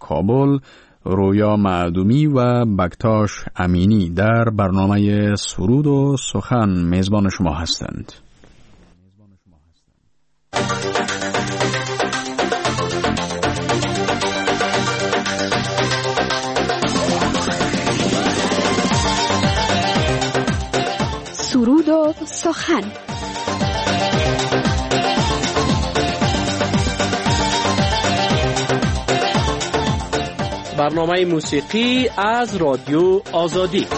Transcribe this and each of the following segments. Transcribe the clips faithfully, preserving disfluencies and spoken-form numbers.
کابل، رویا معدومی و بکتاش امینی در برنامه سرود و سخن میزبان شما هستند. سرود و سخن. برنامه موسیقی از رادیو آزادی.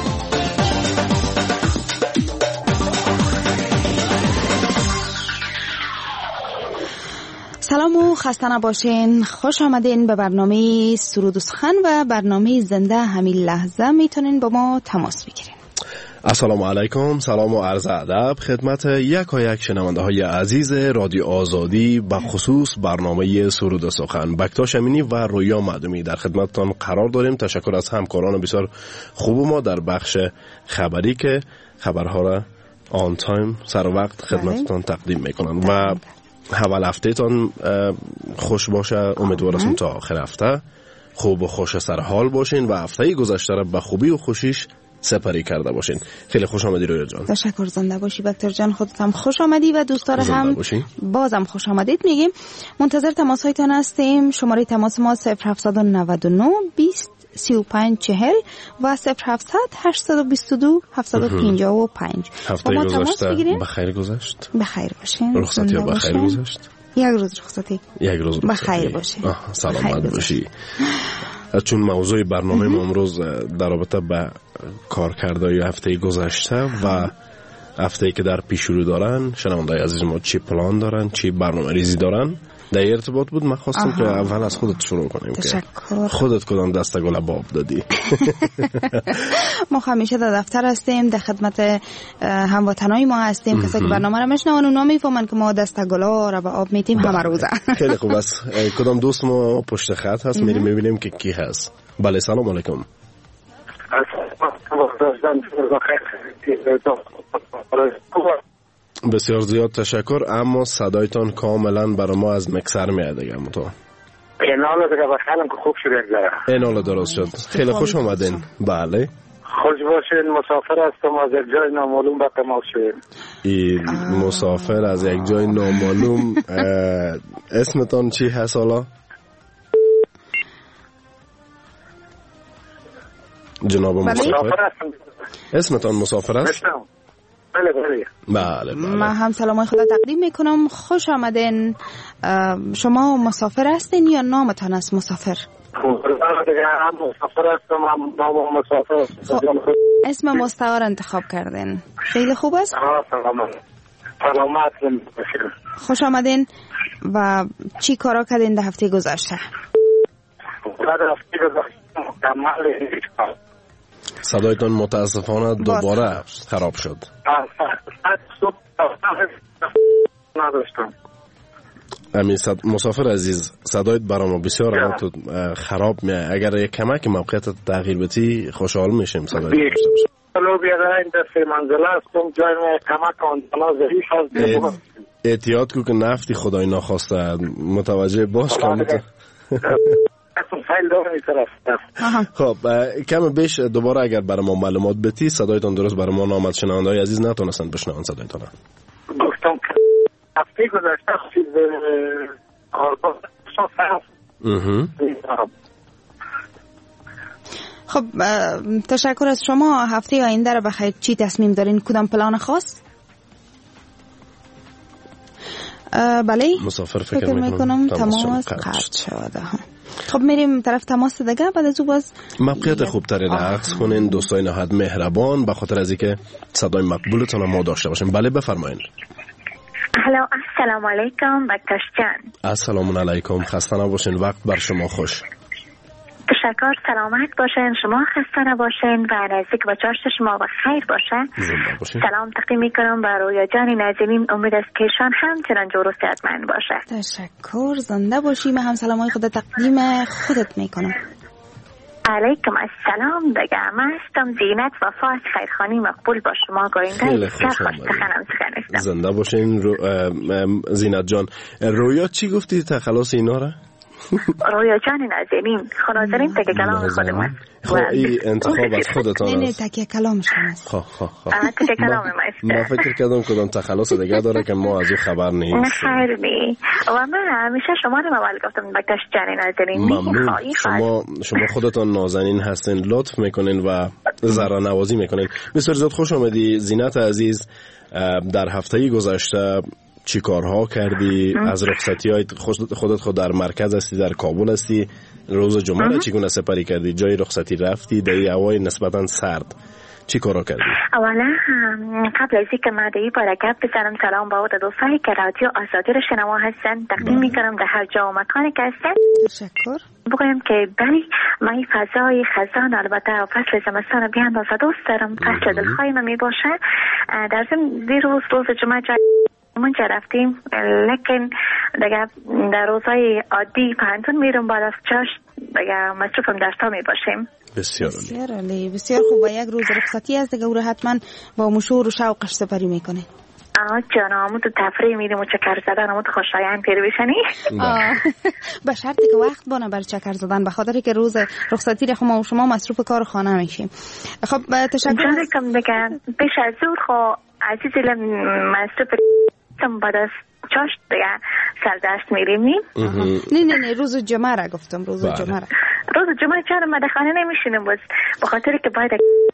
سلام و خسته نباشین. خوش آمدین به برنامه سرود و سخن و برنامه زنده. همین لحظه میتونین با ما تماس بگیرین. السلام علیکم، سلام و عرض ادب خدمت یک و یک شنونده های عزیز رادیو آزادی، به خصوص برنامه سرود و سخن. بکتاش امینی و رویا معدومی در خدمتتان قرار داریم. تشکر از همکاران بسیار خوب ما در بخش خبری که خبرها را آن تایم سر وقت خدمتتان تقدیم میکنند. و اول هفته تان خوش باشه. امیدوارم تا آخر هفته خوب و خوش سر حال باشین و هفته گذشته را به خوبی و خوشیش سپری کرده باشین. خیلی خوش آمدی رویا جان. تشکر. زنده باشی بکتر جان. خودت هم خوش آمدی و دوستان هم بازم خوش آمدید میگیم. منتظر تماس هایتان هستیم. شماره تماس ما صفر هفتصد و نود و نه بیست سی و پنج چهل و صفر هفتصد هشتصد و بیست و دو هفتصد و پنجاه و پنج. هفته گذشته بخیر گذشت. بخیر باشین. رخصتی ها بخیر گذشت. یک روز رخصتی. یک روز بخیر باشین. سلامت باشی. چون موضوع برنامه ما امروز در رابطه به کارکردهای هفته گذشته و هفته‌ای که در پیش رو دارن، شنونده‌های عزیز ما چی پلان دارن، چی برنامه ریزی دارن، در ارتباط بود. من خواستم که اول از خودت شروع کنیم. تشکر. که خودت کدام دستگل باب دادی؟ ما همیشه در دفتر هستیم، در خدمت هموطنای ما هستیم. کسایی که برنامه را میشنون اونا میفهمن که ما دستگلا را به آب میتیم همه روزه. خیلی خوب است. کدام دوست ما پشت خط هست؟ میریم میبینیم که کی هست. بله، سلام علیکم. بسیار زیاد تشکر، اما صدایتان کاملا برای ما از مکسر میاد دیگه. متو اینالا دیگه بخیرم که خوب شده دیگه. اینالا درست شد. خیلی خوش آمدین. بله خوش باشین. مسافر هستم از یک جای نامعلوم به تماس شدیم. این مسافر از یک جای نامعلوم. اسمتان چی هست حالا؟ جناب مسافر. اسمتان مسافر است؟ بله بله. بله بله. من هم سلامای خدا تقدیم میکنم. خوش آمدین. شما مسافر هستین یا نامتان است مسافر؟ هم مسافر هستم هم نام مسافر. اسم مستعار انتخاب کردین. خیلی خوب است. سلامت. سلامت باشین. خوش آمدین. و چی کارا کردین در هفته گذشته؟ در هفته گذشته مکمل هیچ کار. صدایتان متاسفانه دوباره خراب شد. نداشتم. امی صد... مسافر عزیز، صدایت برای ما بسیار اما تو خراب میاد. اگر یک کمک موقعیت تغییر بدی خوشحال میشیم. صدایت داشته باشیم. لو بیادر این در سه منزله هستم. جای ما کمک آنجانا ضعیف هست. احتیاط کو که نفتی خدای ناخواسته متوجه باش که خب کم بیش دوباره اگر برای ما معلومات بدی. صدایتان درست برای ما نامد. شنونده های عزیز نتونستن بشنون صدایتان. گفتم که هفته گذشته خیلی خب تشکر از شما. هفته آینده رو بخیر چی تصمیم دارین؟ کدام پلان خاص؟ بله مسافر فکر, فکر میکنم تماس قطع شده. خب میریم طرف تماس دیگه. بعد از او باز موقعیت خوبتری رقص کنین. دوستای نهایت مهربان به خاطر از اینکه صدای مقبولتون ما داشته باشیم. بله بفرمایید. الو السلام علیکم بکتاش جان. السلام علیکم. خسته نباشین. وقت بر شما خوش. تشکر. سلامت باشین. شما خسته نباشین و نزدیک با چاشت شما و خیر باشه. سلام تقدیم میکنم بر رویا جان نازنین. امید است که شان همچنان جور و صحتمند باشه. تشکر. زنده باشی. من هم سلامای خدا تقدیم خودت میکنم. علیکم السلام دیگه. من هستم زینت وفا خیرخانی مقبول با شما گوینده. خیلی خوش آمدید. زنده باشین رو... زینت جان. رویا چی گفتی تا خلاص اینا را؟ رویا جان نازنین خنازنین تک کلام خودمان. خب این انتخاب از خودتان است. نه نه تک کلامش است. خب خب خب. تک کلام ما. ما فکر کردم کدام تخلص دیگه داره که ما از او خبر نیست. نه خیر نی. و من همیشه شما رو موال گفتم بکتاش جان نازنین. ممنون. شما شما خودتان نازنین هستین، لطف میکنین و ذره نوازی میکنین. بسیار زیاد خوش آمدی زینت عزیز. در هفته گذشته چی کارها کردی؟ از رخصتی های خودت خود در مرکز هستی، در کابل هستی، روز جمعه را چگونه سپری کردی؟ جای رخصتی رفتی در هوای نسبتا سرد چی کارها کردی؟ اولا قبل از اینکه من در این برکت بزنم سلام با دوستانی که رادیو آزادی را شنوا هستن تقدیم میکنم در هر جا و مکانی که هستن. تشکر. بگویم که بله من این فضای خزان البته فصل زمستان به اندازه دوست دارم، فصل دلخواه من می باشه. در ضمن دیروز روز جمعه منجا رفتیم، لیکن دیگه در روزهای عادی پهنتون میرم بعد از چاش دیگه مصروفم درستا می باشیم. بسیار بسیار عالی، بسیار خوب. و یک روز رخصتی است دیگه او حتما با مشور و شوقش سپری میکنه. آه جانم تو تفریح میریم و چکر زدن و تو خوشایند پیری بشنی. به شرطی که وقت بانه بر چکر زدن، به خاطر که روز رخصتی را ما و شما مصروف کار خانه میشیم. خب تشکر. جانم دیگه پیش از زور خو عزیزی مصروف تم بعد از چاش دیگه سردشت میریم نیم. نه نه نه روز جمعه را گفتم، روز جمعه را. روز جمعه چرا ما در خانه نمیشینیم باز به خاطر که باید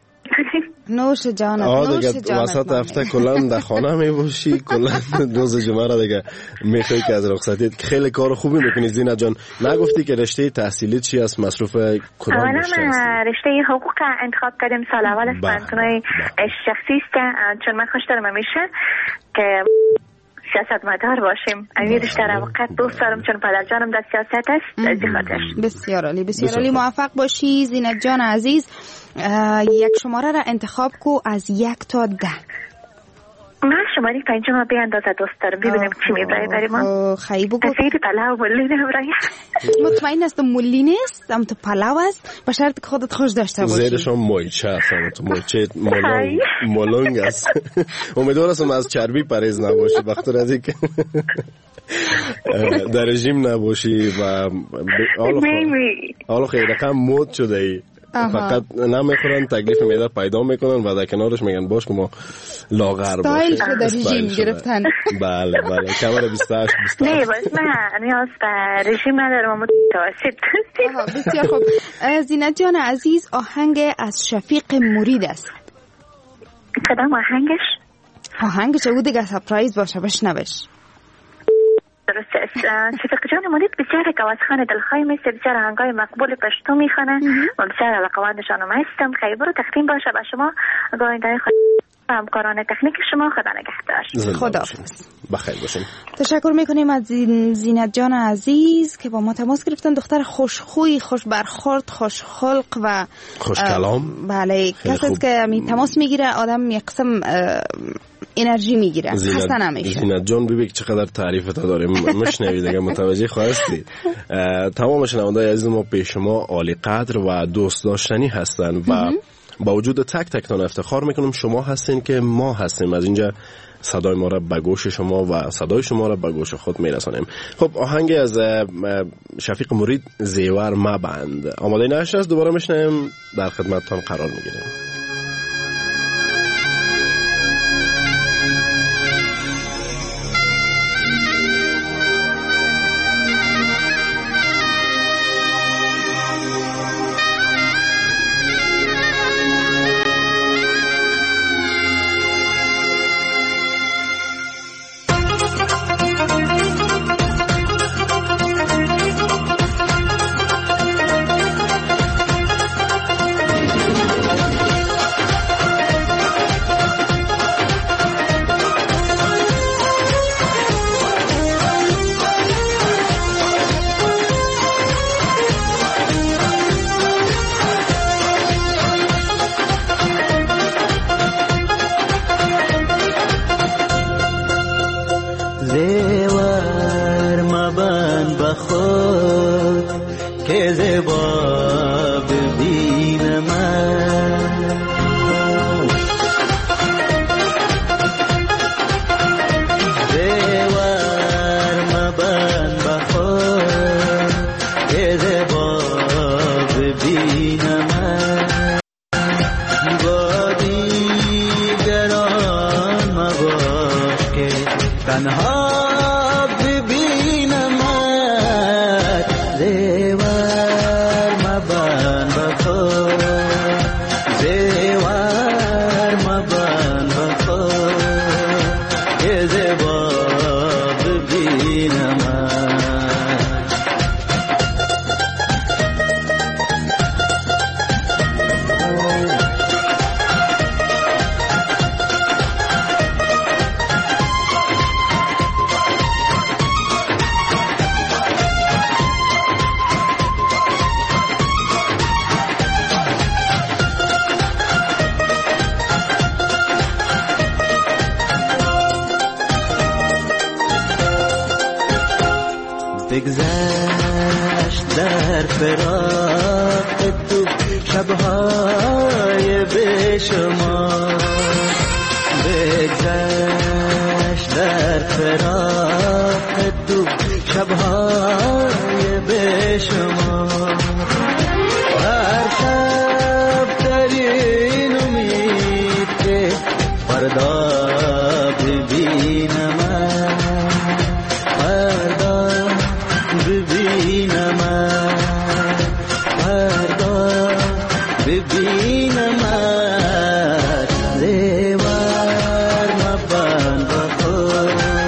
نوش جانت، نوش جانت. وسط هفته کلا در خانه میباشی، کلا روز جمعه را دیگه میخوای که از رخصتیت خیلی کار خوبی میکنی. زینت جان نگفتی که رشته تحصیلی چی است؟ مصروف کدام رشته است؟ اولا رشته حقوق انتخاب کردیم سال اول از پنتونای شخصی است، چون من خوش دارم میشه که سیاست مدار باشیم. امیر رشته را وقت دوست دارم چون پدر جانم در سیاست است. از خاطر بسیار عالی، بسیار عالی. موفق باشی زینت جان عزیز. یک شماره را انتخاب کو از یک تا ده. من شماره پنجم به اندازه دوست دارم، ببینیم چی میبره برای ما. خیلی بگو. تفسیر پلاو ملی نبرای. مطمئن هستم ملی نیست، ام تو پلاو است، به شرط که خودت خوش داشته باشی. زیرش هم مایچه هست، تو مایچه مولونگ مولونگ است. امیدوار هستم از چربی پرهیز نباشی، بخاطر از اینکه در رژیم نباشی و حالا خیلی رقم مود شده ای. فقط نمیخورن، تکلیف معده پیدا میکنن و در کنارش میگن باش که ما لاغر باشیم. استایل شده رژیم گرفتن. بله بله کمر بیست و هشت بیست و هشت. نه باز من نیاز به رژیم ندارم، متوسط. بسیار خوب. زینت جان عزیز آهنگ از شفیق مرید است. کدام آهنگش؟ آهنگش او دیگه سپرایز باشه، بشنوش. درسته است. شفیق جان مرید بسیار گوازخان دلخواه میسته، بسیار آهنگای مقبول پشتو میخونه و بسیار علاقه‌مندشان هم هستم. خیلی برو تقدیم باشه به شما گوینده خود همکاران تکنیک شما. خدا نگهدار. خدا بخیر باشین. تشکر میکنیم از زینت جان عزیز که با ما تماس گرفتن. دختر خوشخوی، خوش برخورد، خوش خلق و خوش کلام. بله کسی که می تماس میگیره آدم یک قسم انرژی میگیره، خسته نمیشه. زینت جان ببین چقدر تعریفت داریم، مشنوی دیگه متوجه خواستی. تمام شنوندگان عزیز ما پیش شما عالی قدر و دوست داشتنی هستن و با وجود تک تک تان افتخار میکنم شما هستین که ما هستیم. از اینجا صدای ما را به گوش شما و صدای شما را به گوش خود میرسانیم. خب آهنگ از شفیق مرید زیور مبند آماده نشه است، دوباره میشنیم، در خدمتتان قرار میگیریم. ببینمت با دیگران مباش که تنها ببینمت زیور مبن بخور زیور مبن بخور که زیبا ببینمت بگذشت در فراق تو شبهای بیشمار بگذشت در فراق تو شبهای بیشمار هر شب در این امید که فردا ببینمت فردا ببینمت فردا ببینمت زیور مبن بخور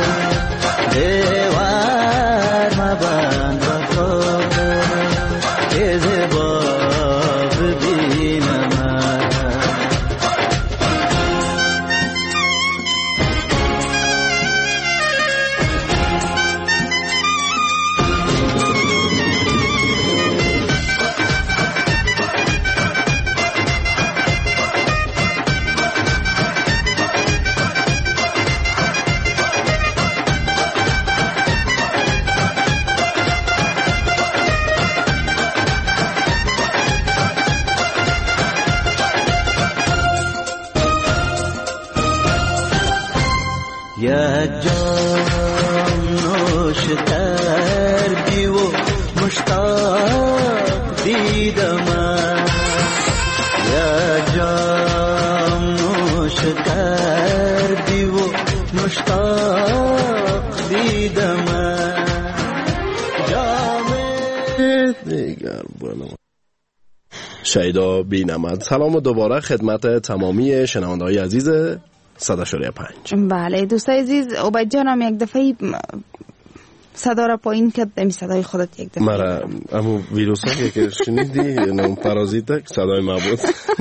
زیور مبن بخور که زیبا ببینمت یک جام نوش کردی و مشتاق دیدمت یک جام نوش کردی و مشتاق دیدمت جام دیگر بانم شیدا بینمت. سلام و دوباره خدمت تمامی شنونده‌های عزیز صدا شوریه پنج. بله دوستای عزیز، عبید جانم یک دفعه صدا را پایین کرد، امی صدای خودت یک دفعه مرا امو ویروس ها که شنیدی نام پارازیت صدای ما بود.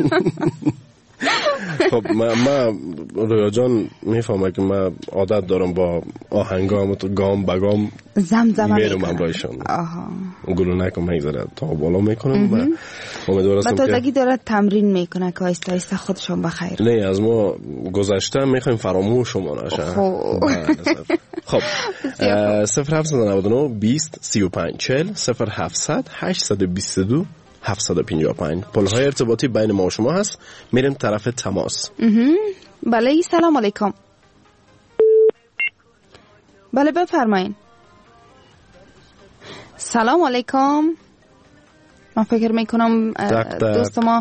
خب ما, ما رویا جان میفهمه که ما عادت دارم با آهنگام تو گام با گام زمزمه میرم امرایشان گلو نکم میگذاره تا بالا میکنم و امیدوار هستم که تازگی داره تمرین میکنه که آیسته آیسته خودشون بخیر. نه از ما گذشته میخوایم فراموش شما نشه. خب صفر هفت نود و نه بیست سی و پنج چهل صفر هفتصد هشتصد و بیست و دو هفتصد و پنجاه و پنج پلهای ارتباطی بین ما و شما هست. میریم طرف تماس. بله سلام علیکم. بله بفرمایین. سلام علیکم. من فکر میکنم دوست ما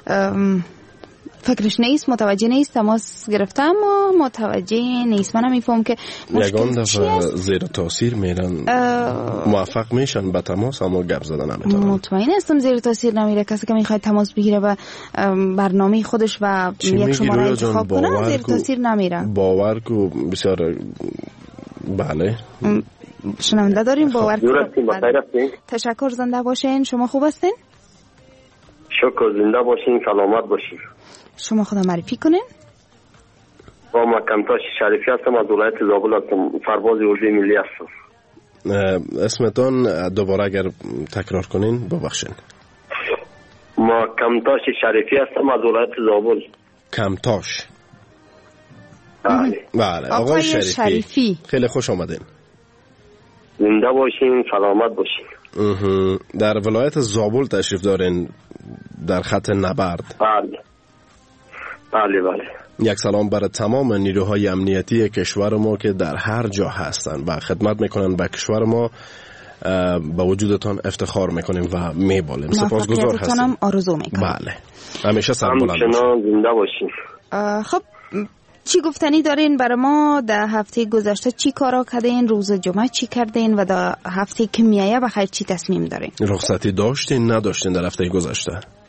فکرش نیست، متوجه نیست، تماس گرفته اما متوجه نیست. من میفهم که یگان دفعه زیر تاثیر میرن اه... موفق میشن به تماس اما گپ زدن نمیتونن. مطمئن هستم زیر تاثیر نمیره. کسی که میخواد تماس بگیره و برنامه خودش و یک شماره انتخاب کنه زیر تاثیر نمیره. باور کو بسیار بله شنونده داریم. باور کنید. تشکر، زنده باشین. شما خوب هستین؟ شکر، زنده باشین، سلامت باشین. شما خدا معرفی کنین. با ما کمتاش شریفی هستم، از ولایت زابل هستم، سرباز اردوی ملی هستم. اسمتون دوباره اگر تکرار کنین ببخشین. ما کمتاش شریفی هستم، از ولایت زابل. کمتاش. بله. بله آقای شریفی. شریفی خیلی خوش آمدین. زنده باشین، سلامت باشین. در ولایت زابل تشریف دارین در خط نبرد. بله بله بله. یک سلام برای تمام نیروهای امنیتی کشور ما که در هر جا هستن و خدمت میکنن به کشور ما به وجودتان افتخار میکنیم و میبالیم. سپاسگزار هستیم. هم آرزو میکنم. بله. همیشه سربلند باشید. همچنان زنده باشین. خب چی گفتنی دارین برای ما؟ در هفته گذشته چی کارا کردین؟ روز جمعه چی کردین؟ و در هفته که میایه بخیر چی تصمیم دارین؟ رخصتی داشتین نداشتین در هفته گذشته؟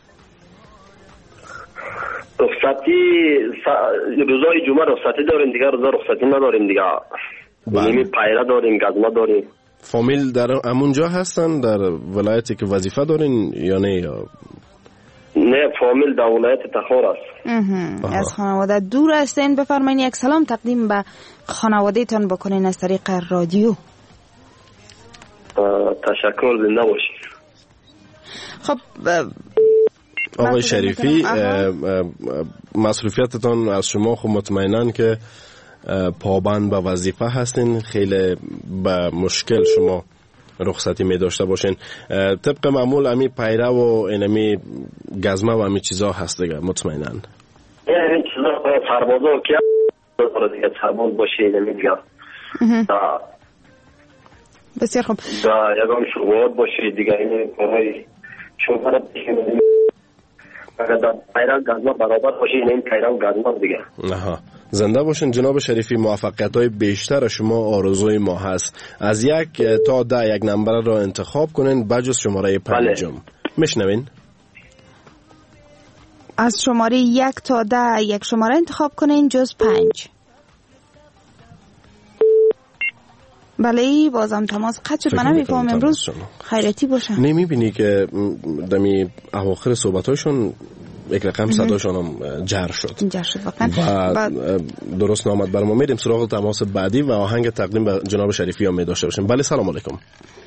رخصتی روزای جمعه رخصتی داریم، دیگه روزا رخصتی نداریم دیگه. یعنی پیره داریم، گزمه داریم. فامیل در همونجا هستن در ولایتی که وظیفه دارین یا نه؟ یا نه، فامیل در ولایت تخار است. از خانواده دور هستین. بفرمایید یک سلام تقدیم به خانواده تان بکنین از طریق رادیو. تشکر، زنده باشید. خب آقای شریفی، مصروفیتتان از شما خب مطمئنن که پابند به وظیفه هستین، خیلی به مشکل شما رخصتی می داشته باشین. طبق معمول امی پیره و اینمی گزمه و امی چیزا هست دیگه مطمئنن. این چیزا سربازا که دیگه سرباز باشه اینمی دیگه بسیار خوب یکم شروعات باشه دیگه. این کارهای شوهر بشه اگر در پیره گزمه برابر باشه این پیره و گزمه دیگه. آها، زنده باشین جناب شریفی. موفقیت های بیشتر شما آرزوی ما هست. از یک تا ده یک نمبر را انتخاب کنین بجز شماره پنجم. میشنوین؟ از شماره یک تا ده یک شماره انتخاب کنین جز پنج. بله بازم تماس قطع شد. من نمیفهم امروز خیرتی باشم. نمیبینی که دمی اواخر صحبتاشون یک رقم صداشون هم جر شد جر شد واقعا و درست نامد بر ما. میریم سراغ تماس بعدی و آهنگ تقدیم به جناب شریفی هم می داشته باشیم. بله سلام علیکم.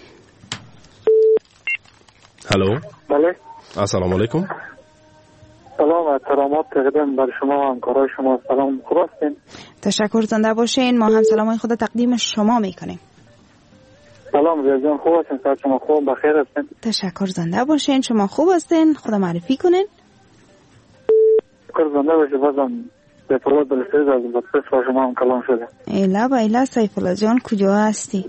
هلو. بله السلام علیکم. سلام و احترامات تقدیم بر شما و همکارای شما. سلام، خوب هستین؟ تشکر، زنده باشین. ما هم سلامای خود تقدیم شما میکنیم. سلام رضا جان، خوب هستین؟ سلام، شما خوب بخیر هستین؟ تشکر، زنده باشین. شما خوب هستین؟ خدا معرفی کنین. تشکر، زنده باشین. بازم به فرود بلسیز از بطرس با شما هم کلام شده. ایلا با ایلا سیف الله جان کجا هستی؟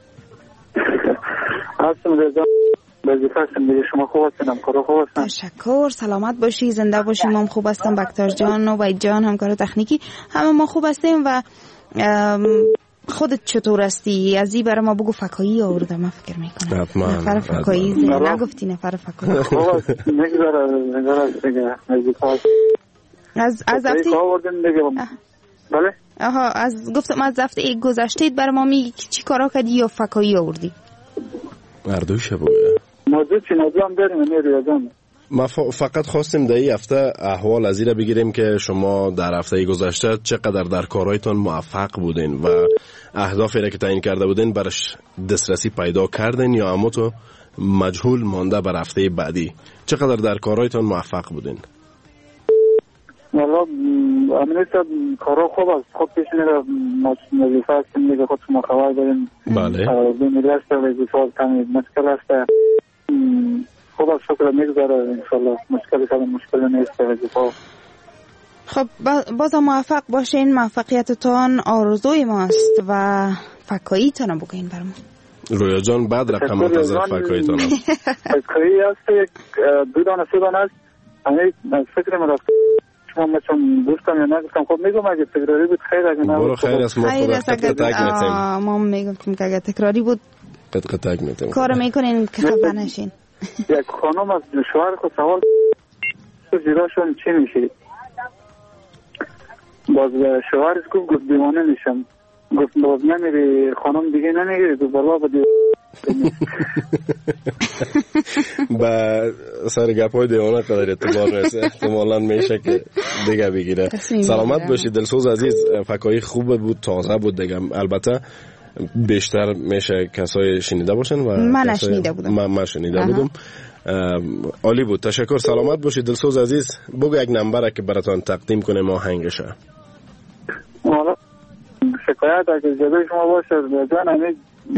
هستم رضا وظیفه هستم دیگه. شما خوب هستین؟ همکارا خوب هستن؟ تشکر، سلامت باشی، زنده باشی. ما هم خوب هستم. بکتار جان و وید جان همکار تکنیکی همه ما خوب هستیم. و خودت چطور هستی؟ از این برای ما بگو. فکایی آورده من فکر میکنم. حتما نفر فکایی زی نگفتی نفر فکایی. خوب است نگذاره نگذاره دیگه. از از هفته بله آها از گفتم از هفته گذشته برای ما میگی چی کارا کردی یا فکایی آوردی؟ مردوشه بود. موضوع چی موضوع هم داریم نیریازم. ما فقط خواستیم در این هفته احوال از این بگیریم که شما در هفته گذشته چقدر در کارهایتان موفق بودین و اهدافی را که تعیین کرده بودین برش دسترسی پیدا کردین یا اما تو مجهول مانده بر هفته بعدی. چقدر در کارهایتان موفق بودین؟ والا امنیت کارا خوب است. خوب پیش میره. وظیفه هستیم دیگه. خود شما خبر داریم. بله بینیده است وظیفه کمی مشکل است. خوب است شکر میگذاره انشالله. مشکلی کمی مشکلی نیست وظیفه. خب باز موفق باشین. موفقیتتان آرزوی ماست و فکاییتان بگین برام. رویا جان بعد رقم منتظر فکاییتان است. فکایی است دو دانه سه دانه است. همه فکر من رفت شما مثلا دوستم یا نگفتم. خب میگم اگه تکراری بود خیر، اگه نه برو خیر است. ما خود قطع میتیم. ما میگم که اگه تکراری بود قطع قطع میتیم. کار میکنین که خفه نشین. یک خانم از شوهر خود سوال جداشون چی میشه؟ باز شوهرش گفت گفت دیوانه میشم. گفت باز نمیری خانم دیگه نمیگیری تو بالا بدی. با سر گپای دیوانه قدر اعتبار رسه احتمالا میشه که دیگه بگیره. سلامت باشی دلسوز عزیز. فکایی خوب بود، تازه بود دیگه. البته بیشتر میشه کسای شنیده باشن و من نشنیده بودم. من, من شنیده بودم. عالی بود. تشکر. سلامت باشی دلسوز عزیز. بگو یک نمبر که براتون تقدیم کنیم آهنگشه. والا شکایت اگه جلوی شما باشه جان همین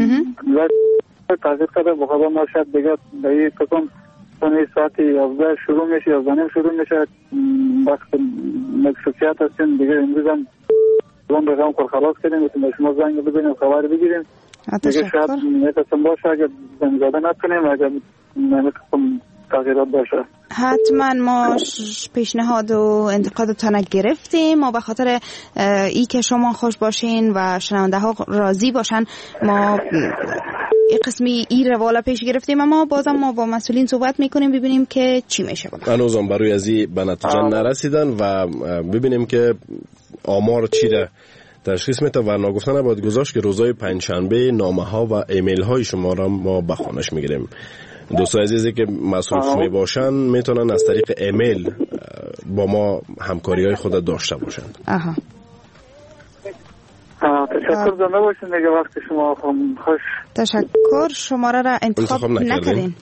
تازه کرده بخواه ما شاید دیگه دایی کتون سنی ساعتی یازده شروع میشه یازده نیم شروع میشه. وقت مکسوکیت هستیم دیگه. امروز هم زن رقم کار خلاص کردیم. بسیم شما زنگ بزنیم خبر بگیریم. دیگه شاید میتونم باشه اگر زنگزاده نکنیم، اگر نمیتونم تغییرات باشه. حتما ما پیشنهاد و انتقادتان گرفتیم. ما به خاطر ای که شما خوش باشین و شنونده ها راضی باشن ما این قسمی ای رواله پیش گرفتیم، اما بازم ما با مسئولین صحبت میکنیم ببینیم که چی میشه. هنوزم برای ازی به نتیجه نرسیدن و ببینیم که آمار چی ده تشخیص میده و ناگفتن باید گذاشت که روزای پنجشنبه نامه ها و ایمیل های شما را ما به خانش میگیریم. دوستان عزیزی که مصروف می باشن میتونن از طریق ایمیل با ما همکاری های خود داشته باشن. آها. تشکر زنده باشین دیگه. وقت شما خوش. تشکر. شماره را انتخاب, انتخاب نکردین.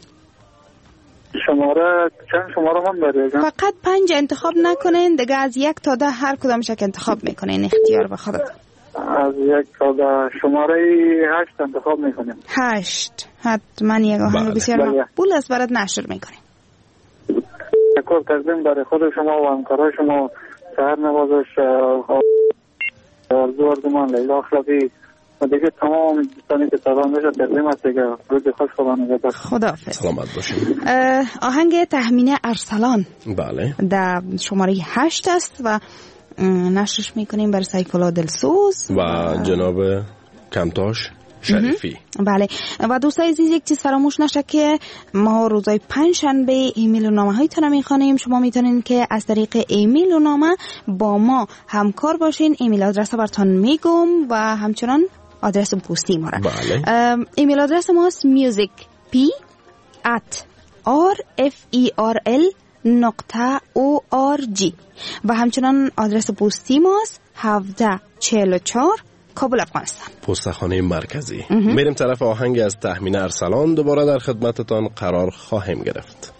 شماره چند شماره هم داری؟ فقط پنج انتخاب نکنین دیگه، از یک تا ده هر کدامش که انتخاب میکنین، اختیار به خودت. از یک تا ده شماره هشت انتخاب میکنیم. هشت حتما یک آهنگ بسیار مقبول است برات نشر میکنیم. تشکر تقدیم برای خود شما و همکارای شما، سهر نوازش، آرزو اردومان، لیلا اخلاقی و دیگه تمام دوستانی که سلام میشه تقدیم است دیگه. روز خوش خدا نگهدار. خداحافظ. سلامت باشید. آهنگ تهمینه ارسلان بله در شماره هشت است و نشرش میکنیم بر سیف‌الله دلسوز و جناب کمتاش شریفی. بله و دوستای عزیز یک چیز فراموش نشه که ما روزای پنج شنبه ایمیل و نامه هایتون میخوانیم. شما میتونین که از طریق ایمیل و نامه با ما همکار باشین. ایمیل آدرس براتون میگم و همچنان آدرس پستی ما را. بله. ایمیل آدرس ما است musicp at rferl نقطه او آر جی و همچنان آدرس پستی ماست هفده چهل و چهار کابل افغانستان، پستخانه مرکزی. میریم طرف آهنگ از تهمینه ارسلان. دوباره در خدمتتان قرار خواهیم گرفت.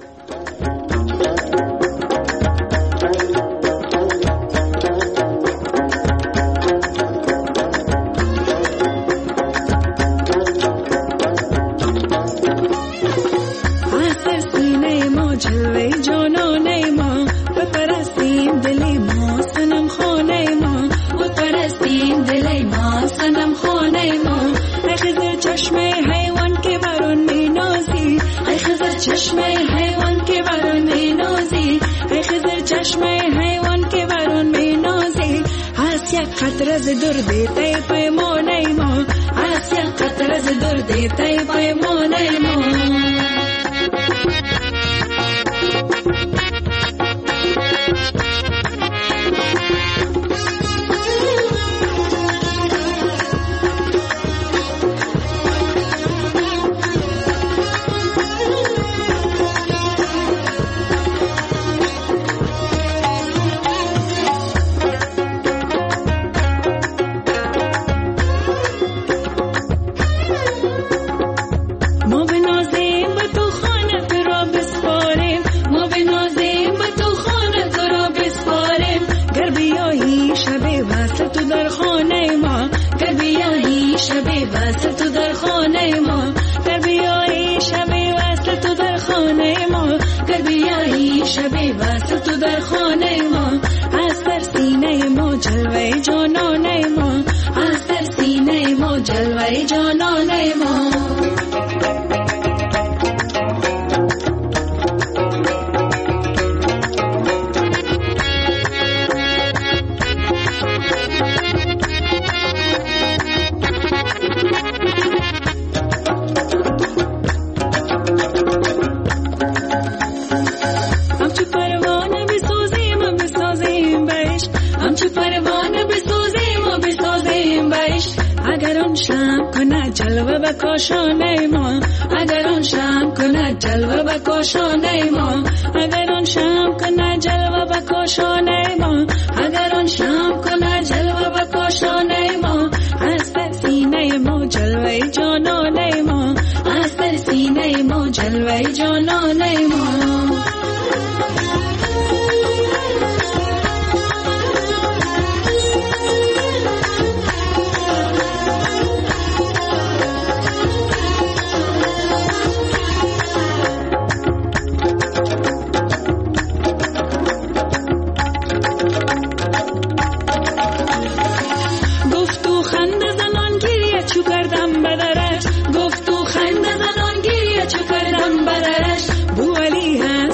جلوه جانانه ما بپرستیم دلی ما سنم خانه ما بپرستیم دلی ما سنم خانه ما ای خزر چشم حیوان که برون می نازی، ای خزر چشم حیوان که برون می نازی، ای خزر چشم حیوان که برون می نازی. هست یک قطره ز درد تی پیمانه ما، هست یک قطره ز درد تی پیمانه ما. جلوه بکاشانه ما، اگر آن شم کنه جلوه بکاشانه ما، اگر آن شم کنه جلوه بکاشانه ما، اگر آن شم کنه جلوه بکاشانه ما. از در سینه ما جلوه جانانه ما، از در سینه ما جلوه جانانه ما.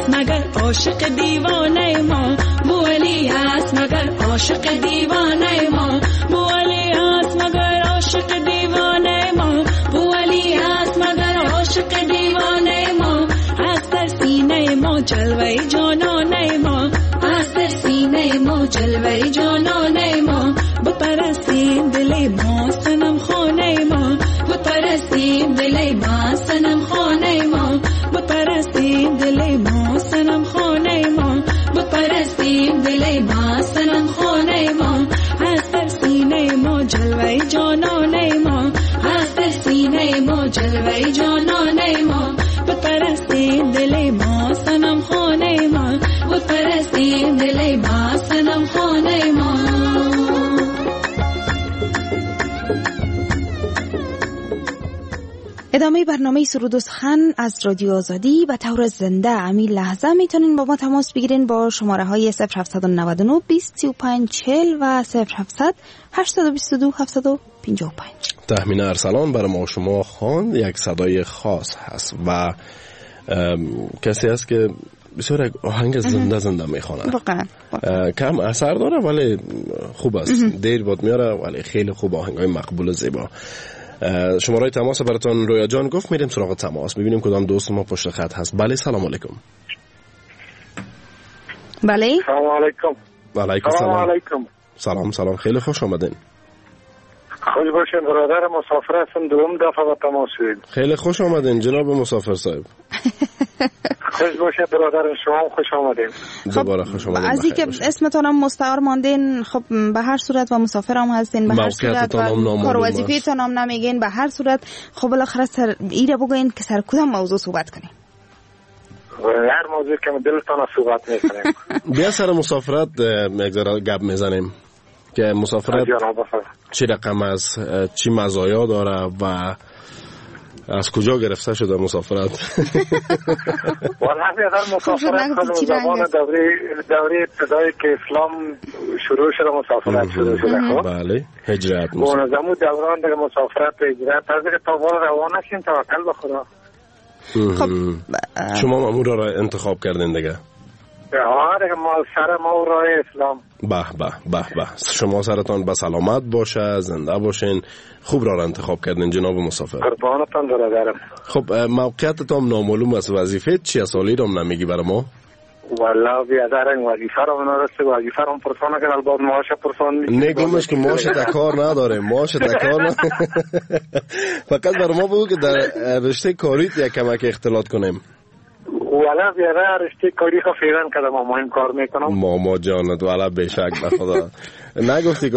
مگر عاشق دیوانه ما، بوالی هست مگر عاشق دیوانه ما، بوالی هست مگر عاشق دیوانه ما، بوالی هست مگر عاشق دیوانه ما، هست در سینه ما جلوه جانانه ما، هست در سینه ما جلوه جانانه ما، بپرستیم دل ما صنم خانه ما، بپرستیم دل ما صنم خانه ما، بپرستیم دل ما صنم خانه ما، بپرستیم دل ما صنم خانه ما، هست در سینه ما جلوه جانانه ما، هست در سینه ما جلوه جانانه ما، بپرستیم دل ما صنم خانه ما، بپرستیم دل ما صنم خانه ما. ادامه برنامه سرود و سخن از رادیو آزادی به طور زنده همین لحظه میتونین با ما تماس بگیرین با شماره های صفر هفت نه نه بیست سی و پنج چهل و صفر هفتصد هشتصد و بیست و دو هفتصد و پنجاه و پنج. تحمین ارسلان برای ما شما خواند یک صدای خاص هست و کسی هست که بسیار آهنگ زنده زنده میخواند. واقعا کم اثر داره ولی خوب است. دیر بود میاره ولی خیلی خوب، آهنگای مقبول و زیبا. شماره تماس براتون رویا جان گفت، میریم سراغ تماس ببینیم کدام دوست ما پشت خط هست. بله سلام علیکم. بله سلام علیکم. و علیکم سلام سلام. علیکم. سلام سلام، خیلی خوش آمدین. خوش باشین برادر، مسافر هستم، دوم دفعه با تماس شدیم. خیلی خوش آمدین جناب مسافر صاحب. خوش باشه برادر، شما هم خوش آمدین. دوباره خوش آمدین. از اینکه اسمتون هم مستعار ماندین، خب به هر صورت و مسافر هم هستین، به هر صورت و کار و وظیفه‌تون هم نمیگین، به هر صورت خب بالاخره سر ایره بگوین که سر کدام موضوع صحبت کنیم. هر موضوع که دلتون صحبت میکنیم. بیا سر مسافرت یک ذره گپ میزنیم که مسافرت چی رقم است، چی مزایا داره و از کجا گرفته شده مسافرت؟ والله بیادر مسافرت کنم زمان دوره دوره ابتدایی که اسلام شروع شده مسافرت شروع شده. خب بله هجرت اون زمان دوران دیگه مسافرت هجرت از دیگه تا بار روانه شیم توکل به خدا. خب شما مامور را انتخاب کردین دیگه؟ آره دیگه ما سر ما راه اسلام. به به به به، شما سرتان به سلامت باشه، زنده باشین، خوب را انتخاب کردین جناب مسافر. قربانتان برادرم. خب موقعیتتان نامعلوم است، وظیفه چی است؟ سالی رام نمیگی برای ما؟ والله بیادر این وظیفه رو نرسته، وظیفه رو پرسانه که البته معاش پرسان نگمش که معاش تکار نداره، معاش تکار نداره. فقط برای ما بگو که در رشته کاریت یک کمک اختلاط کنیم. والا بیادر رشته کاری خو فعلا کدام ما این کار میکنم. ماما جانت والا بشک به خدا نگفتی که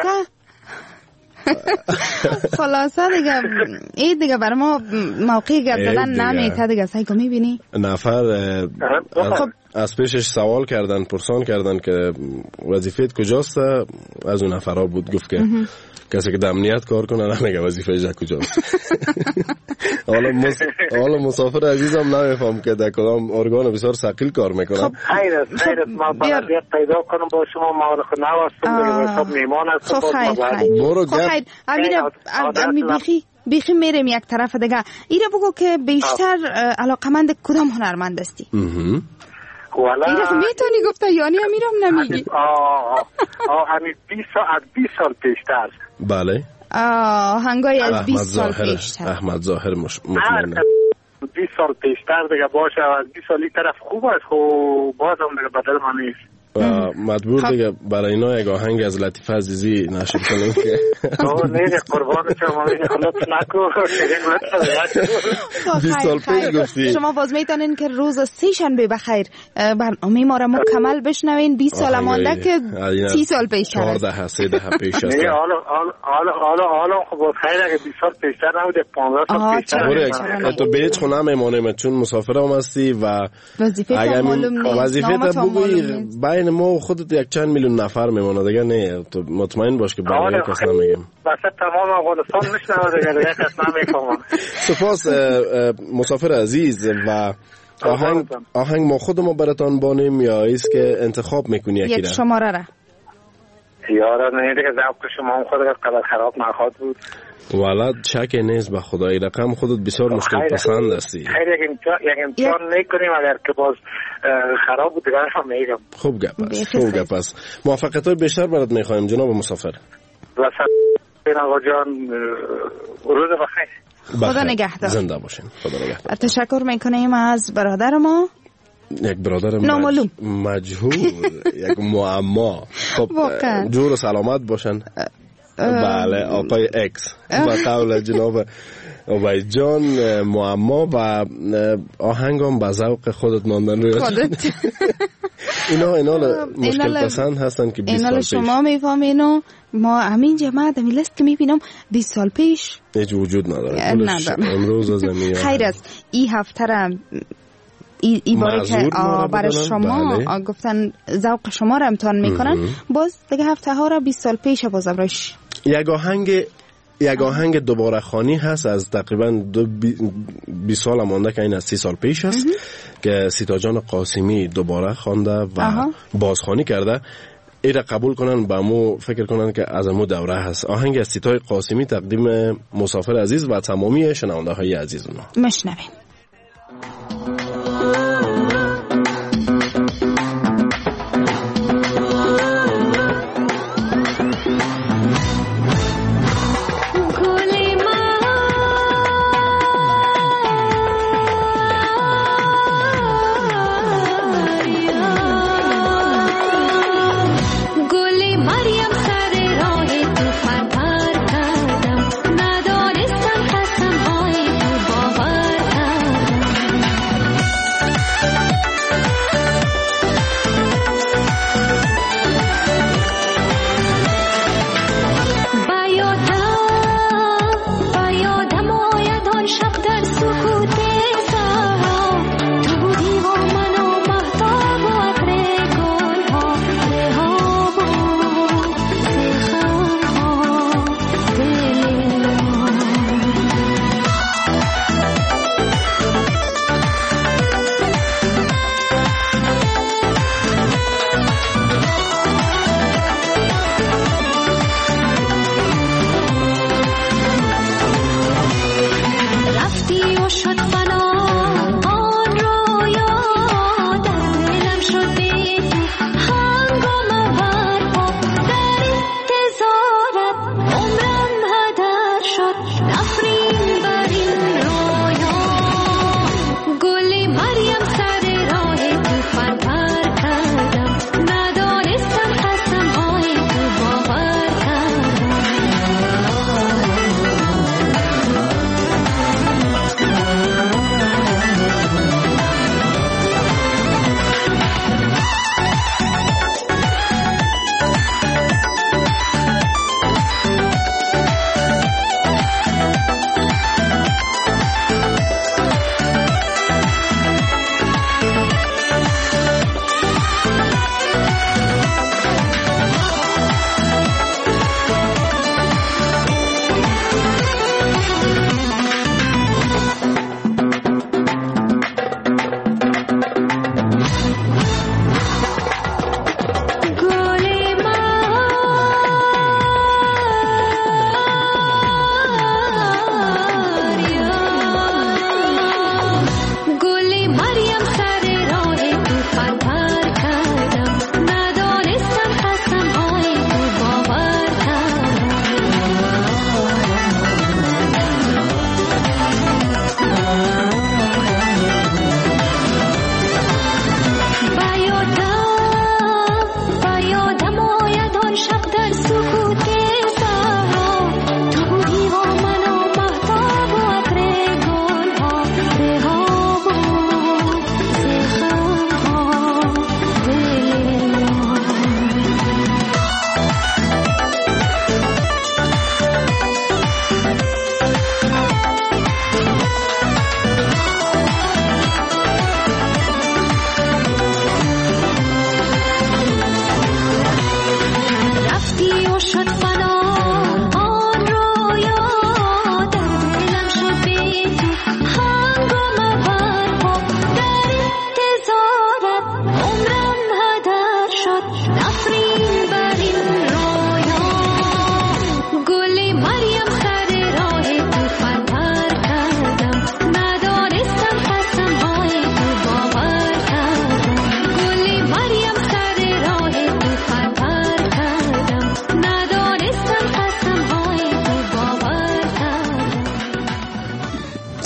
خلاصه دیگه این دیگه برای ما موقعی گپ زدن نمیته دیگه. سایکو میبینی نفر از پیشش سوال کردن، پرسان کردن که وظیفت کجاست، از اون نفرها بود گفت که کسی که در امنیت کار کنه نمیگه وظیفه جا کجاست. حالا مس... حالا مسافر عزیزم نمیفهم که در کدام ارگان بسیار ثقیل کار میکنم. خب خیر است، خیر است، ما باید پیدا کنم با شما، ما رو نوستم دیگه، سب میمان هستم. خب خیر خیر برو خب خیر امی بیخی بیخی میرم یک طرف دیگه. ایره بگو که بیشتر علاقمند کدام هنرمند هستی؟ والا ایره میتونی گفته یعنی امیرم نمیگی؟ آه آه همین بیست سال بیست سال پیشتر. بله آهنگای از بیست سال پیشتر. احمد ظاهر مطمئنم بیست سال پیشتر دیگه باشه، از بیست سالی طرف خوب است، خب بازم دیگه بدل ما نیست. مجبور دیگه برای اینا یک آهنگ از لطیفه عزیزی نشر کنیم که تو نه قربان شما خلاص نکو. بیست سال پیش گفتی. شما باز میتونین که روز سه شنبه بخیر برنامه ما را مکمل بشنوین. بیست سال مانده که سی سال پیش است. چهارده سه ده پیش است. نه حالا حالا حالا حالا خب خیر اگه بیست سال پیشتر نبوده، پانزده سال پیشتر. تو بیچ خونه میمونیم چون مسافر هم هستی و وظیفه تو معلوم نیست. وظیفه تو بگوی بین ما و خودت یک چند میلیون نفر میمونه دیگه. نه تو مطمئن باش که برای کس نمیگم. واسه تمام افغانستان میشنوه دیگه، دیگه کس نمیفهمه. سپاس مسافر عزیز. و آهنگ آهنگ ما خودمون براتون بانیم یا ایست که انتخاب میکنی یکی را؟ یک شماره را بسیار نه دیگه ذوق شما هم خود قدر خراب نخواد بود. ولد شک نیست به خدای رقم خودت بسیار مشکل پسند هستی. خیر یک امتحان یک امتحان نکنیم اگر که باز خراب بود دیگر هم میگم. خوب گپ است. خوب گپ است. موفقیت‌های بیشتر برات می‌خوایم جناب مسافر. و سلام آقا جان، روز بخیر. خدا نگهدار. زنده باشین. خدا نگهدار. تشکر میکنیم از برادر ما. یک برادر نامعلوم مجهول، یک معما. خب جور و سلامت باشن. بله آقای اکس با قول جناب عبید جان، معما و آهنگام به ذوق خودت ماندن روی خودت. اینا اینا مشکل پسند هستن که بیست سال پیش شما میفهمینو. ما همین جماعت همی لست که میبینم بیست سال پیش هیچ وجود نداره. امروز از زمین خیر است. این هفته را ای, ای باره که برای شما بله. گفتن ذوق شما را امتحان میکنن. باز دیگه هفته ها را بیست سال پیش بازم روش یک آهنگ یک آهنگ دوباره خوانی هست از تقریبا دو بیست سال مانده که این از سی سال پیش است که سیتا جان قاسمی دوباره خوانده و آها. بازخوانی کرده. این را قبول کنن با مو فکر کنن که از مو دوره هست. آهنگ از سیتای قاسمی تقدیم مسافر عزیز و تمامی شنونده های عزیز ما. مشنویم.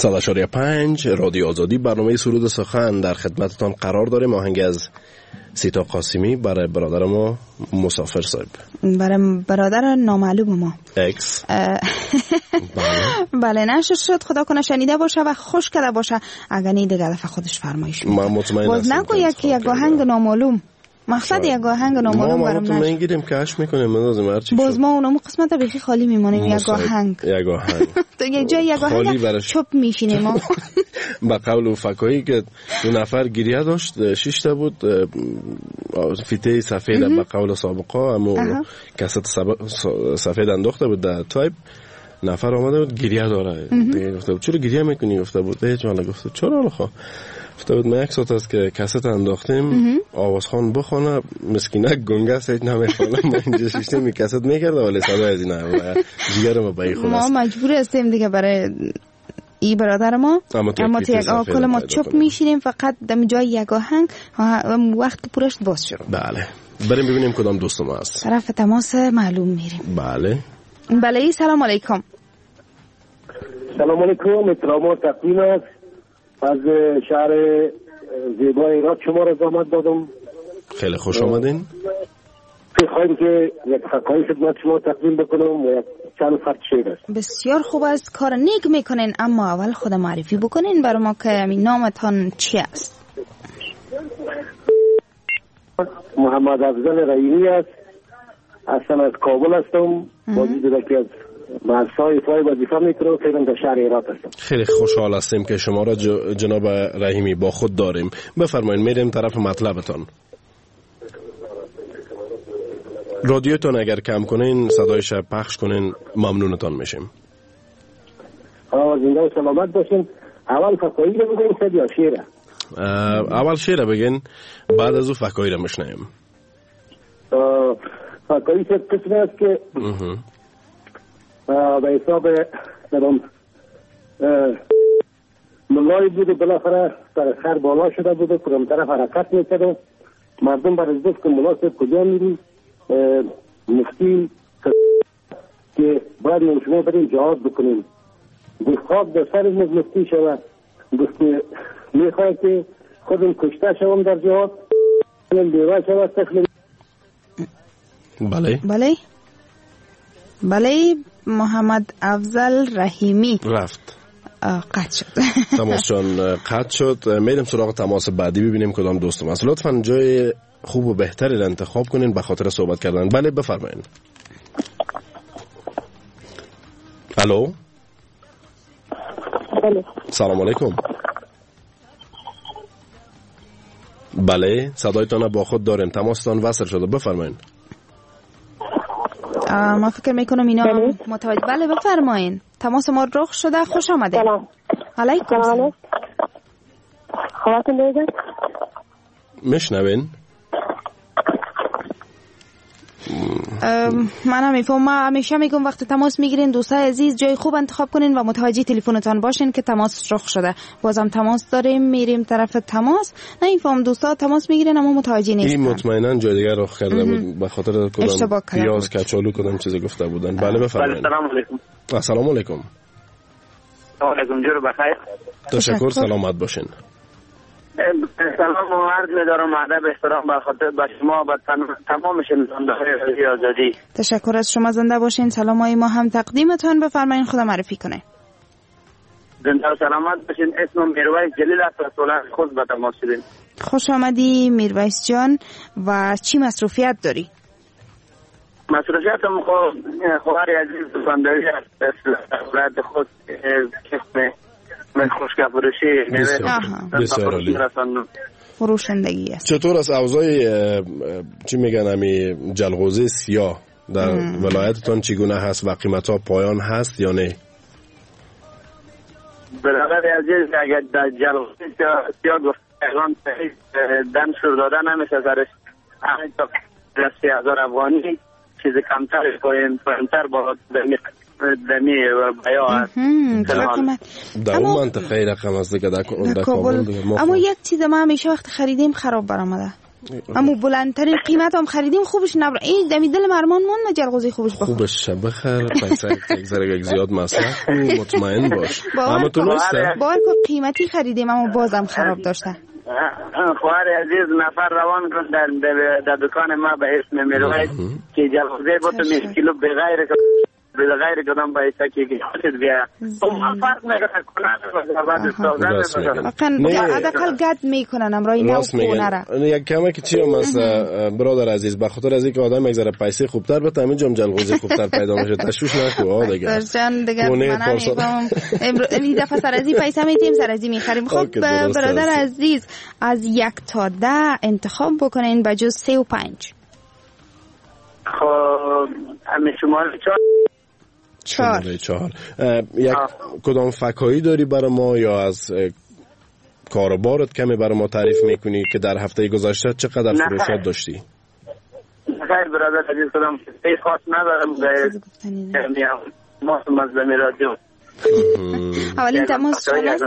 صد و شش پنج رادیو آزادی، برنامه سرود سخن در خدمتتان قرار داریم. آهنگ از سیتا قاسمی برای برادر ما مسافر صاحب، برای برادر نامعلوم ما اکس. بله بله نشر شد، خدا کنه شنیده باشه و خوش کرده باشه. اگر نه دیگه دفعه خودش فرمایش میده. من مطمئن باز نگو یکی یک آهنگ نامعلوم، مقصد یک آهنگ نامعلوم برام نشه. ما مطمئن گیریم کش میکنیم مندازیم هر چی. باز ما اونمو قسمت بخی خالی میمونیم. یک آهنگ یک آهنگ تو یک جای یک آهنگ چوب میشینیم ما. با قول فکایی که دو نفر گریه داشت، شش تا بود فیته سفید با قول سابقه، اما کست سفید انداخته بود در تایپ. نفر آمده بود گریه داره، دیگه گفته بود چرا گریه میکنی؟ گفته بود هیچ. ولی گفته چرا آخه؟ گفته بود من یک ساعت است که کست انداختیم، آوازخوان بخونه، مسکینک گنگه است هیچ نمیخونه. ما اینجا شیشته می کست میکرده ولی صدا از این نه جگر ما بایی خونه است. ما مجبور هستیم دیگه برای ای برادر ما، اما تو یک آکل ما چپ میشینیم فقط دم جای یک آهنگ وقت پورش باز شد. بله بریم ببینیم کدام دوست ما است. طرف تماس معلوم میریم. بله بله سلام علیکم. سلام علیکم. احترام تقدیم است از شهر زیبای ایران شما را زحمت دادم. خیلی خوش آمدین. خواهیم که یک حقایی خدمت شما تقدیم بکنم و یک چند فرد شعر است. بسیار خوب است، کار نیک میکنین، اما اول خود معرفی بکنین برای ما که همین نامتان چی است؟ محمد افضل رحیمی است، اصلا از کابل هستم. بازی دیده که از مرسای فای وظیفه میکنم، فعلا در شهر ایران هستم. خیلی خوشحال هستیم که شما را جناب رحیمی با خود داریم. بفرمایید میریم طرف مطلبتان. رادیوتون اگر کم کنین صدایش پخش کنین ممنونتان میشیم. آه زنده و سلامت باشین. اول فکایی رو بگین سد یا شیره؟ اول شیره بگین، بعد از او فکایی رو مشنیم. فکایی سد قسم است که به حساب درم ملای بوده، بالاخره سر خر بالا شده بوده، کدام طرف حرکت میکرده. مردم بر از دست که ملا سد کجا میری؟ مفتی که باید ما شما بریم جهاد بکنیم. خواب در سر مفتی شود، گفت میخواه که خودم کشته شوم در جهاد، بیوه شود تخلیم. بله بله بله محمد افضل رحیمی رفت قطع شد. تماس جان قطع شد. میریم سراغ تماس بعدی ببینیم کدام دوستم است. لطفاً جای خوب و بهتری را انتخاب کنین به خاطر صحبت کردن. بله بفرمایید. الو بله سلام علیکم. بله صدایتان با خود دارین، تماستان وصل شده، بفرمایید. ما فکر میکنم اینا بله. متوجه. بله بفرمایید، تماس ما رخ شده، خوش آمده. سلام علیکم سلام. خواتون دیگر میشنوین؟ من هم میفهم. ما همیشه میگم وقتی تماس میگیرین دوستای عزیز جای خوب انتخاب کنین و متوجه تلفنتان باشین که تماس رخ شده. بازم تماس داریم، میریم طرف تماس. نه میفهم دوستا تماس میگیرین اما متوجه نیستن. این مطمئنا جای دیگر رخ کرده بود به خاطر کدام پیاز کچالو کدام چیزی گفته بودن. بله بفرمایید. سلام علیکم. السلام علیکم. سلام علیکم. جور بخیر. تشکر، سلامت باشین. سلام و عرض می‌دارم ادب احترام به خاطر به شما و تمام شنونده‌های رادیو آزادی. تشکر از شما، زنده باشین. سلامای ما هم تقدیمتون. بفرمایید خدا معرفی کنه. زنده و سلامت باشین. اسمم میرویس جلیل است و سولان خود به تماس شدین. خوش آمدی میرویس جان. و چی مصروفیت داری؟ مصروفیتم خواهر عزیز بندری است. اولاد خود کسمه من خوشگاه فروشی بسیار عالی فروشندگی است. چطور از اوضاع چی میگن همی جلغوزه سیاه در ام. ولایتتان چگونه هست و قیمت ها پایان هست یا نه؟ برادر عزیز اگر در جلغوزه سیاه گفت اعلان دم شروع داده نمیشه سرش همین تا سی هزار افغانی چیز کمتر پایین پایینتر با دمی دمی بیا هست در اون منطقه رقم هست دیگه در کابل. اما یک چیز ما همیشه وقت خریدیم خراب برآمده. اما بلندترین قیمت هم خریدیم خوبش نبره این دمی دل مرمان مون جلغوزی خوبش بخور خوبش بخر پیسه یک ذره زیاد مصرف کن مطمئن باش اما تو نسته باور کن قیمتی خریدیم اما بازم خراب داشته خواهر عزیز نفر روان کن در, در دکان ما به اسم میروید که جلغوزی با تو میش کیلو بغیر به غیر کدام باعثه که خودت بیا اون فرق نکنه کنه واقعا حداقل گد میکنن امرای نو کنه یک کمه که چی هم است برادر عزیز به خاطر از اینکه آدم یک ذره پیسه خوبتر بده همین جام جلغوزی خوبتر پیدا میشه تشویش نکو دیگه درشان دیگه من نمیفهم این دفعه سر از این پیسه میتیم سر از این میخریم خب برادر عزیز از یک تا ده انتخاب بکنین به جز سه و پنج خب همه شمال چهار چهار چهار یک کدام فکایی داری برای ما یا از کاروبارت کمی برای ما تعریف میکنی که در هفته گذشته چقدر فروشات داشتی؟ خیر برادر عزیز کدام ای خاص ندارم ما مزدمی رادیو اولین تماس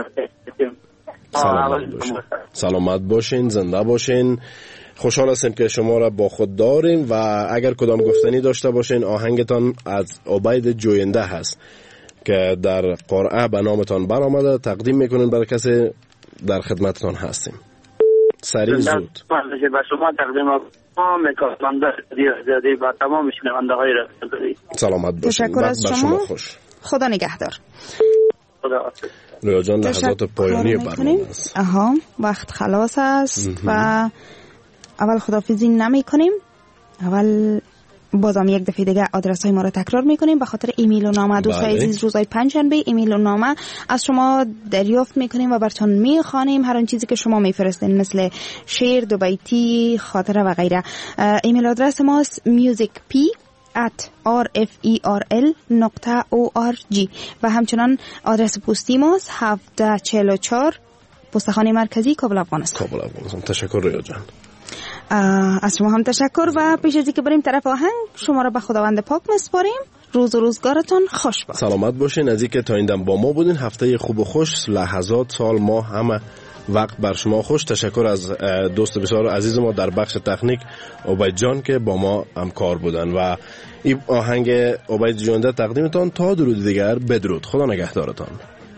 سلامت باشین زنده باشین خوشحال هستیم که شما را با خود داریم و اگر کدام گفتنی داشته باشین آهنگتان از عبید جوینده هست که در قرعه به نامتان برآمده تقدیم میکنین برای کسی در خدمتتان هستیم سریع زود به شما تقدیم ما میکنم زیادی با تمام شنونده های رادیو سلامت باشین تشکر از شما خوش خدا نگهدار خدا رویا جان لحظات پایانی برنامه است اها وقت خلاص است و اول خداحافظی نمی کنیم اول بازم یک دفعه دیگه آدرس های ما رو تکرار میکنیم به خاطر ایمیل و نامه دوستای عزیز روزهای پنجشنبه ایمیل و نامه از شما دریافت میکنیم و براتون میخوانیم هر اون چیزی که شما میفرستین مثل شعر دو بیتی خاطره و غیره ایمیل آدرس ماست musicp at rferl نقطه org و همچنان آدرس پستی ماست هفده چهل و چهار پستخانه مرکزی کابل افغانستان کابل افغانستان تشکر رویا جان از شما هم تشکر و پیش از اینکه بریم طرف آهنگ شما را به خداوند پاک میسپاریم روز و روزگارتون خوش باد سلامت باشین از اینکه تا این دم با ما بودین هفته خوب و خوش لحظات سال ماه همه وقت بر شما خوش تشکر از دوست بسیار عزیز ما در بخش تکنیک عبید جان که با ما همکار بودن و این آهنگ عبید جوینده تقدیمتان تا درود دیگر بدرود خدا نگهدارتان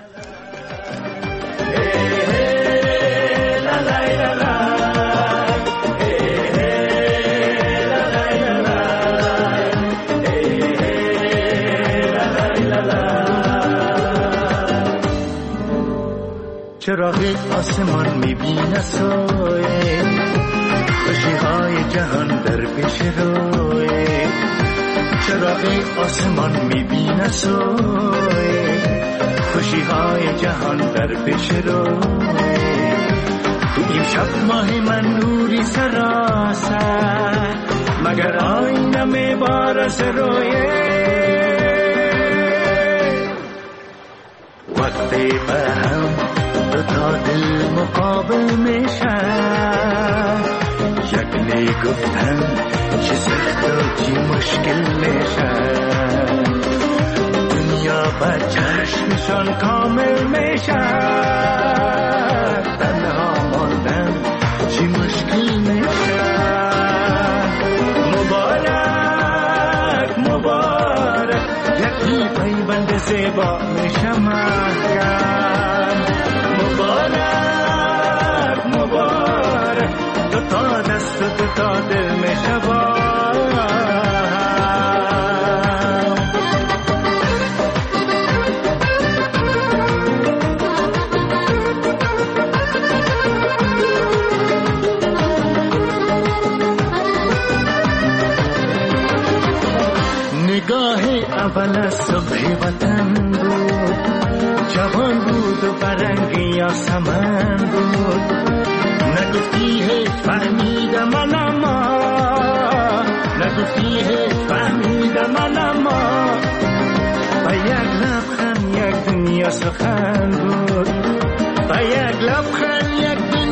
چراغ آسمان میبینه سایه خوشی های جهان در پیش روی چراغ آسمان میبینه سایه خوشی های جهان در پیش روی تو این شب ماه من نوری سراسر مگر آینه میبارس رویه وقتی به هم دو تا دل مقابل میشن یک نگفتن چه سخت و چی مشکل میشن دنیا با چشمشان کامل میشن تنها ماندن چی مشکل میشن مبارک مبارک یکی پیوند زیبا میشمن مبارک مبارک دو تا دست و دو تا دل می شبان نگاه اول صبح وطن بود جوان بود و برنگی آسمان بود نگفتی هیچ فهمیدم من اما نگفتی هیچ فهمیدم من اما با یک لبخند یک دنیا سخن بود با یک لبخند یک دنیا